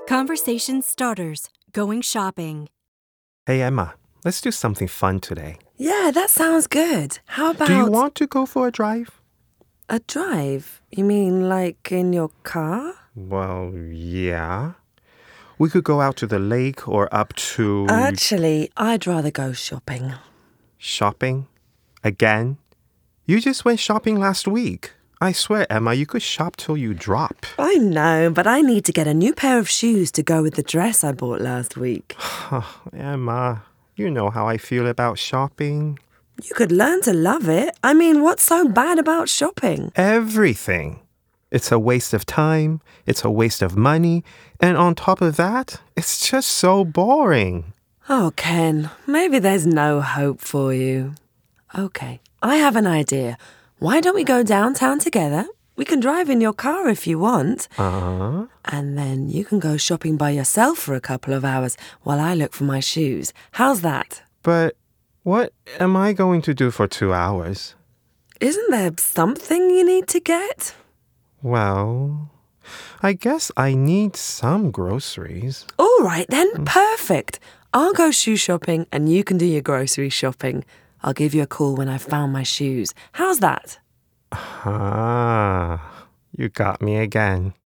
Conversation starters. Going shopping. Hey, Emma, let's do something fun today. Yeah, that sounds good. How about... Do you want to go for a drive? A drive? You mean like in your car? Well, yeah. We could go out to the lake or up to... Actually, I'd rather go shopping. Shopping? Again? You just went shopping last week. I swear, Emma, you could shop till you drop. I know, but I need to get a new pair of shoes to go with the dress I bought last week. Emma, you know how I feel about shopping. You could learn to love it. I mean, what's so bad about shopping? Everything. It's a waste of time, it's a waste of money, and on top of that, it's just so boring. Oh, Ken, maybe there's no hope for you. Okay, I have an idea. Why don't we go downtown together? We can drive in your car if you want. Uh-huh. And then you can go shopping by yourself for a couple of hours while I look for my shoes. How's that? But what am I going to do for 2 hours? Isn't there something you need to get? Well, I guess I need some groceries. All right then, perfect. I'll go shoe shopping and you can do your grocery shopping. I'll give you a call when I've found my shoes. How's that? Ah, you got me again.